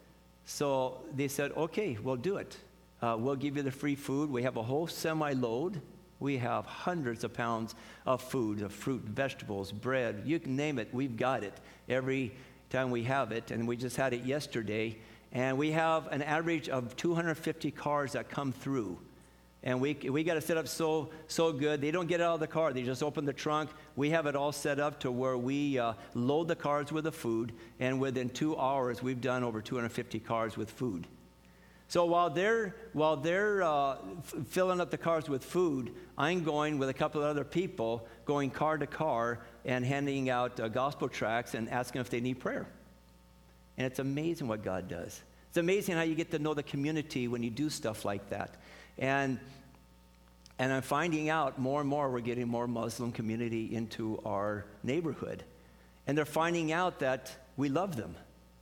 So they said, okay, we'll do it. Uh, we'll give you the free food. We have a whole semi-load. We have hundreds of pounds of food, of fruit, vegetables, bread. You can name it. We've got it every time we have it. And we just had it yesterday. And we have an average of two hundred fifty cars that come through. And we we got to set up so so good. They don't get out of the car. They just open the trunk. We have it all set up to where we uh, load the cars with the food. And within two hours, we've done over two hundred fifty cars with food. So while they're while they're uh, f- filling up the cars with food, I'm going with a couple of other people, going car to car and handing out uh, gospel tracts and asking if they need prayer. And it's amazing what God does. It's amazing how you get to know the community when you do stuff like that. And and I'm finding out more and more we're getting more Muslim community into our neighborhood, and they're finding out that we love them.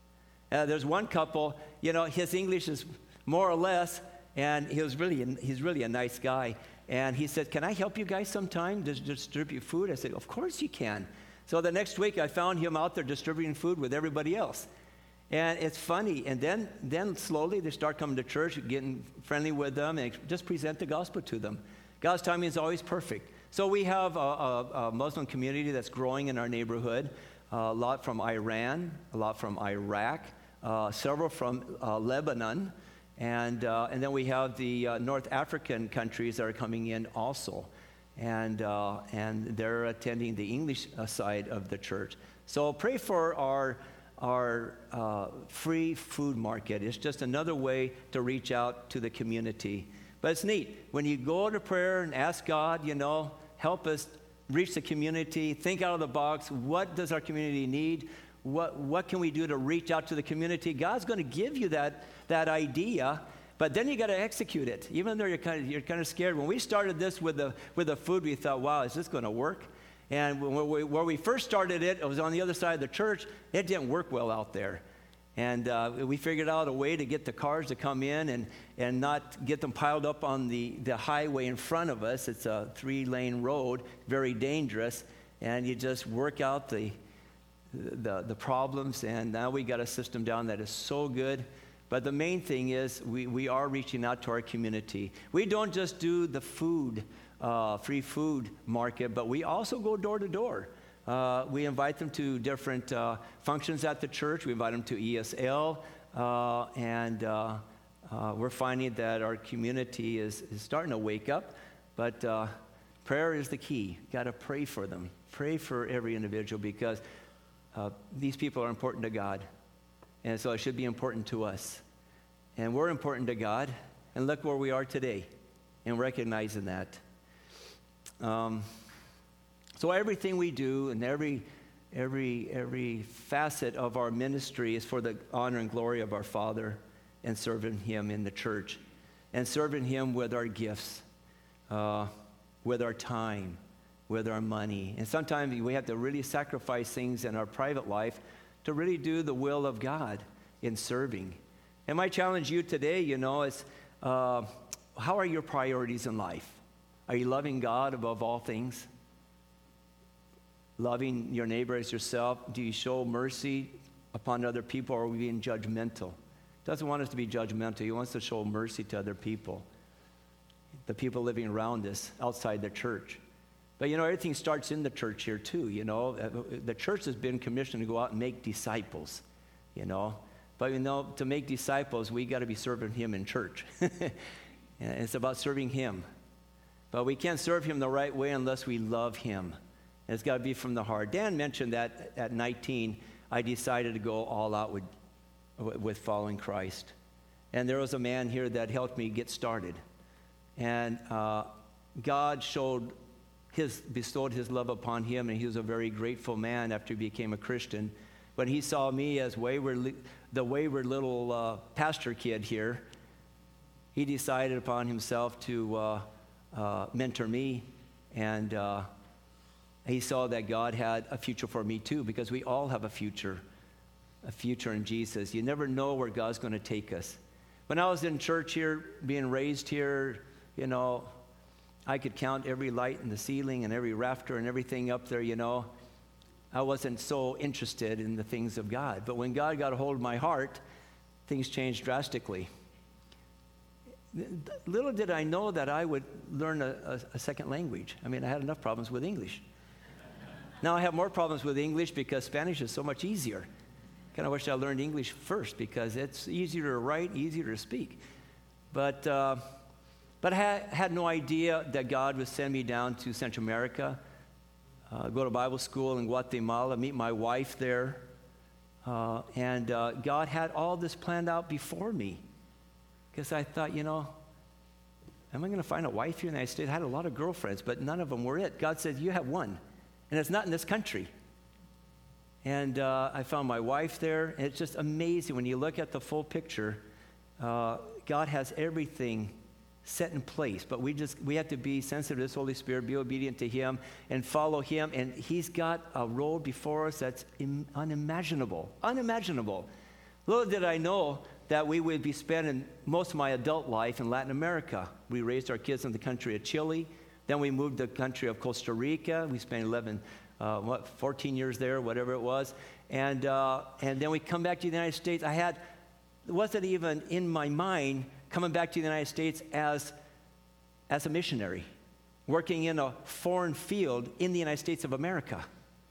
Uh, there's one couple, you know, his English is more or less, and he was really, he's really a nice guy. And he said, can I help you guys sometime to distribute food? I said, of course you can. So the next week I found him out there distributing food with everybody else. And it's funny. And then, then slowly they start coming to church, getting friendly with them, and just present the gospel to them. God's timing is always perfect. So we have a, a, a Muslim community that's growing in our neighborhood, a lot from Iran, a lot from Iraq, uh, several from uh, Lebanon, and uh, and then we have the uh, North African countries that are coming in also, and uh, and they're attending the English uh, side of the church. So pray for our our uh, free food market. It's just another way to reach out to the community. But it's neat when you go to prayer and ask God, you know, help us reach the community. Think out of the box. What does our community need? What what can we do to reach out to the community? God's going to give you that that idea, but then you got to execute it. Even though you're kind of you're kind of scared. When we started this with the with the food, we thought, wow, is this going to work? And when we, where we first started it, it was on the other side of the church. It didn't work well out there. And uh, we figured out a way to get the cars to come in and, and not get them piled up on the, the highway in front of us. It's a three-lane road, very dangerous. and you just work out the, the, the problems, and now we got a system down that is so good. But the main thing is we, we are reaching out to our community. We don't just do the food, uh, free food market, but we also go door to door. Uh, we invite them to different uh, functions at the church. We invite them to E S L, uh, and uh, uh, we're finding that our community is, is starting to wake up. But uh, prayer is the key. Got to pray for them. Pray for every individual, because uh, these people are important to God. And so it should be important to us. And we're important to God. And look where we are today, and recognizing that. Um, so everything we do and every, every, every facet of our ministry is for the honor and glory of our Father, and serving Him in the church, and serving Him with our gifts, uh, with our time, with our money. And sometimes we have to really sacrifice things in our private life to really do the will of God in serving. And my challenge you today, you know, is uh, how are your priorities in life? Are you loving God above all things? Loving your neighbor as yourself? Do you show mercy upon other people, or are we being judgmental? He doesn't want us to be judgmental. He wants to show mercy to other people, the people living around us outside the church. But, you know, everything starts in the church here, too, you know. The church has been commissioned to go out and make disciples, you know. But, you know, to make disciples, we got to be serving Him in church. It's about serving Him. But we can't serve Him the right way unless we love Him. And it's got to be from the heart. Dan mentioned that at nineteen, I decided to go all out with, with following Christ. And there was a man here that helped me get started. And uh, God showed His, bestowed His love upon him, and he was a very grateful man after he became a Christian. When he saw me as wayward, the wayward little uh, pastor kid here, he decided upon himself to uh, uh, mentor me, and uh, he saw that God had a future for me too, because we all have a future, a future in Jesus. You never know where God's going to take us. When I was in church here, being raised here, you know, I could count every light in the ceiling and every rafter and everything up there, you know. I wasn't so interested in the things of God. But when God got a hold of my heart, things changed drastically. Little did I know that I would learn a, a, a second language. I mean, I had enough problems with English. Now I have more problems with English because Spanish is so much easier. Kind of wish I learned English first, because it's easier to write, easier to speak. But... Uh, But I had, had no idea that God would send me down to Central America, uh, go to Bible school in Guatemala, meet my wife there. Uh, and uh, God had all this planned out before me. Because I thought, you know, am I going to find a wife here in the United States? I had a lot of girlfriends, but none of them were it. God said, you have one, and it's not in this country. And uh, I found my wife there, and it's just amazing when you look at the full picture. Uh, God has everything set in place, but we just we have to be sensitive to this Holy Spirit, be obedient to Him, and follow Him. And He's got a road before us that's in, unimaginable, unimaginable. Little did I know that we would be spending most of my adult life in Latin America. We raised our kids in the country of Chile, then we moved to the country of Costa Rica. We spent eleven, uh, what, fourteen years there, whatever it was, and uh, and then we come back to the United States. I had it wasn't even in my mind coming back to the United States as, as a missionary, working in a foreign field in the United States of America.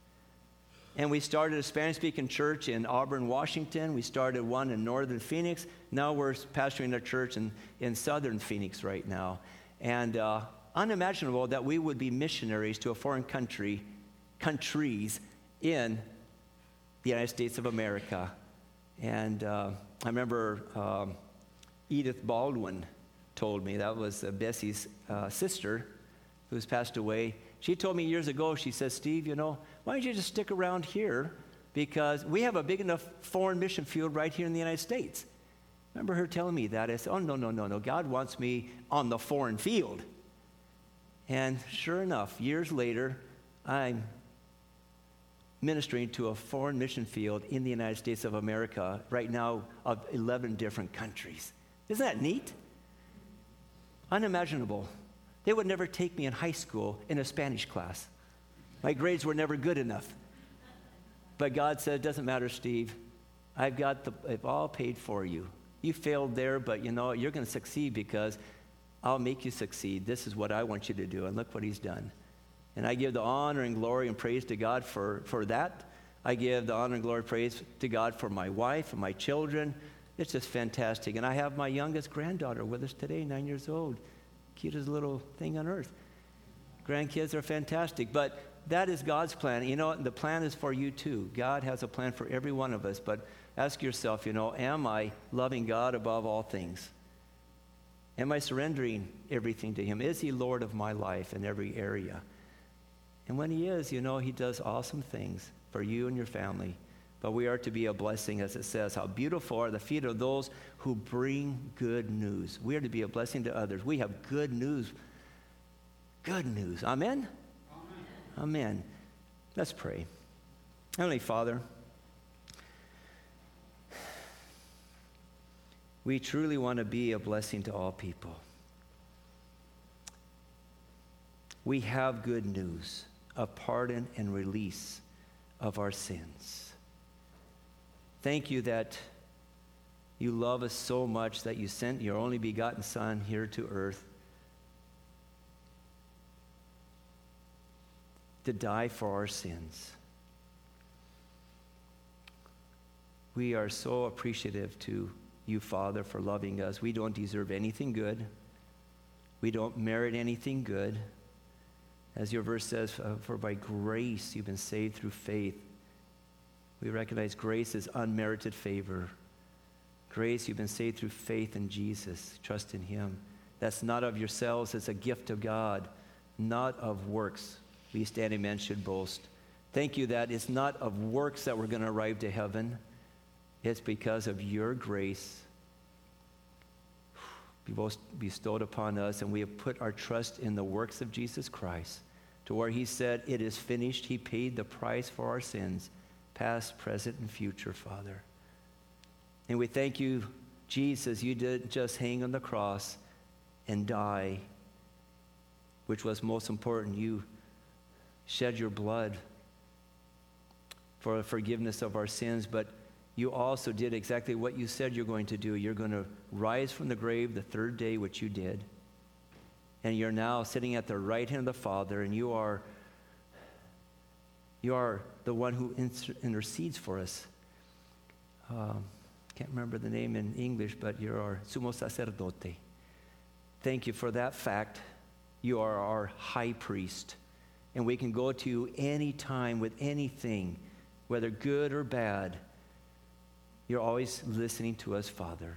And we started a Spanish-speaking church in Auburn, Washington. We started one in northern Phoenix. Now we're pastoring a church in, in southern Phoenix right now. And uh, unimaginable that we would be missionaries to a foreign country, countries in the United States of America. And uh, I remember... Um, Edith Baldwin told me, that was uh, Bessie's uh, sister who's passed away. She told me years ago, she says, Steve, you know, why don't you just stick around here, because we have a big enough foreign mission field right here in the United States. Remember her telling me that? I said, oh, no, no, no, no. God wants me on the foreign field. And sure enough, years later, I'm ministering to a foreign mission field in the United States of America right now of eleven different countries. Isn't that neat? Unimaginable. They would never take me in high school in a Spanish class. My grades were never good enough. But God said, it doesn't matter, Steve. I've got the, I've all paid for you. You failed there, but you know, you're going to succeed because I'll make you succeed. This is what I want you to do. And look what he's done. And I give the honor and glory and praise to God for, for that. I give the honor and glory and praise to God for my wife and my children. It's just fantastic. And I have my youngest granddaughter with us today, nine years old. Cutest little thing on earth. Grandkids are fantastic. But that is God's plan. You know, the plan is for you too. God has a plan for every one of us. But ask yourself, you know, am I loving God above all things? Am I surrendering everything to him? Is he Lord of my life in every area? And when he is, you know, he does awesome things for you and your family. But we are to be a blessing, as it says. How beautiful are the feet of those who bring good news. We are to be a blessing to others. We have good news. Good news. Amen? Amen. Amen. Let's pray. Heavenly Father, we truly want to be a blessing to all people. We have good news of pardon and release of our sins. Thank you that you love us so much that you sent your only begotten Son here to earth to die for our sins. We are so appreciative to you, Father, for loving us. We don't deserve anything good. We don't merit anything good. As your verse says, uh, for by grace you've been saved through faith. We recognize grace is unmerited favor. Grace, you've been saved through faith in Jesus. Trust in him. That's not of yourselves. It's a gift of God, not of works, lest any man should boast. Thank you that it's not of works that we're going to arrive to heaven. It's because of your grace bestowed upon us, and we have put our trust in the works of Jesus Christ, to where he said, it is finished. He paid the price for our sins, past, present, and future, Father. And we thank you, Jesus, you didn't just hang on the cross and die, which was most important. You shed your blood for the forgiveness of our sins, but you also did exactly what you said you're going to do. You're going to rise from the grave the third day, which you did. And you're now sitting at the right hand of the Father, and you are, you are the one who inter- intercedes for us. Um, can't remember the name in English, but you're our sumo sacerdote. Thank you for that fact. You are our high priest. And we can go to you any time with anything, whether good or bad. You're always listening to us, Father.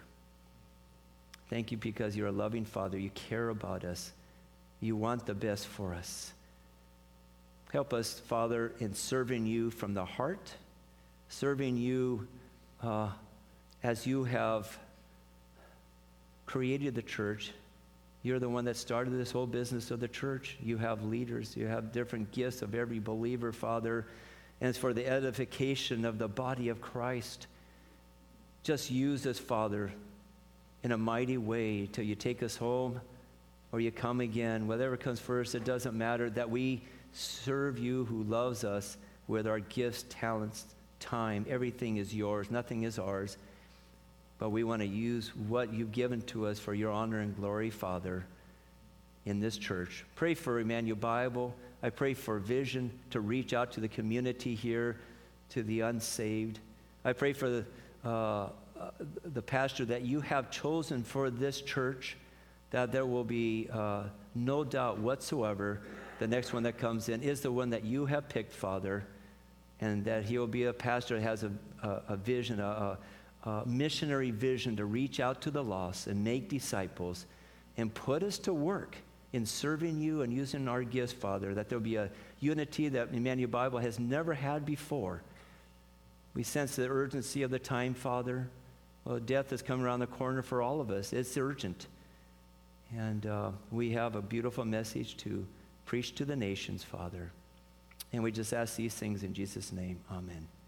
Thank you because you're a loving Father. You care about us. You want the best for us. Help us, Father, in serving you from the heart, serving you uh, as you have created the church. You're the one that started this whole business of the church. You have leaders. You have different gifts of every believer, Father. And it's for the edification of the body of Christ. Just use us, Father, in a mighty way till you take us home or you come again. Whatever comes first, it doesn't matter. That we serve you who loves us with our gifts, talents, time. Everything is yours. Nothing is ours. But we want to use what you've given to us for your honor and glory, Father, in this church. Pray for Emmanuel Bible. I pray for vision to reach out to the community here, to the unsaved. I pray for the Uh, uh, the pastor that you have chosen for this church, that there will be uh, no doubt whatsoever the next one that comes in is the one that you have picked, Father, and that he will be a pastor that has a, a, a vision, a, a, a missionary vision to reach out to the lost and make disciples and put us to work in serving you and using our gifts, Father, that there will be a unity that Emmanuel Bible has never had before. We sense the urgency of the time, Father. Well, death is coming around the corner for all of us. It's urgent. And uh, we have a beautiful message to preach to the nations, Father. And we just ask these things in Jesus' name. Amen.